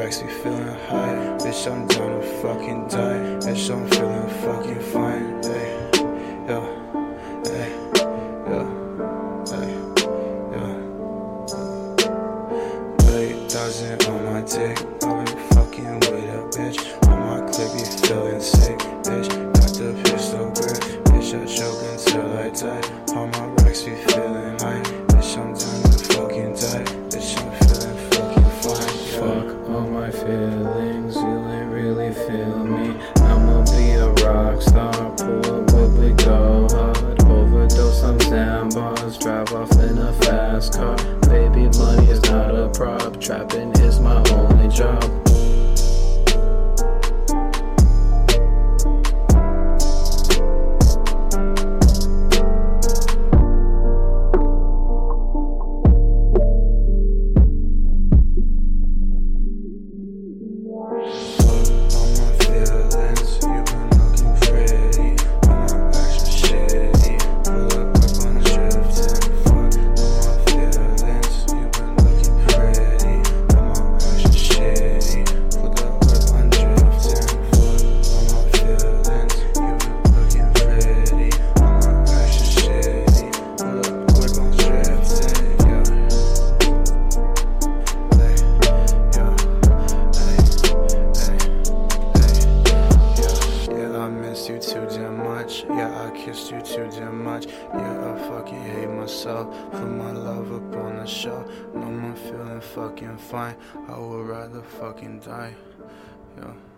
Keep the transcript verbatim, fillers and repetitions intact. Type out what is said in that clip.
backseat feeling high. Bitch, I'm down to fucking die. Bitch, I'm feeling fucking fine. Hey, yo, hey, yo, hey, yo. Eight thousand on my dick. I've been fucking with a bitch. On my clip, be feeling sick. Bitch, got the pistol grip. Bitch, I choke until I die. On my racks, be feeling high. Bitch, I'm down to fucking die. Bitch, I'm feeling fucking fine. Yo. Fuck all my feelings, you ain't really feel me. I'ma be a rock star, pull up where we go hard. Overdose on Zambars, drive off in a fast car. Baby, money is not a prop, trapping is my only job. You too damn much, yeah, I kissed you too damn much. Yeah, I fucking hate myself, put my love up on the shelf. No, I'm feeling fucking fine, I would rather fucking die, yeah.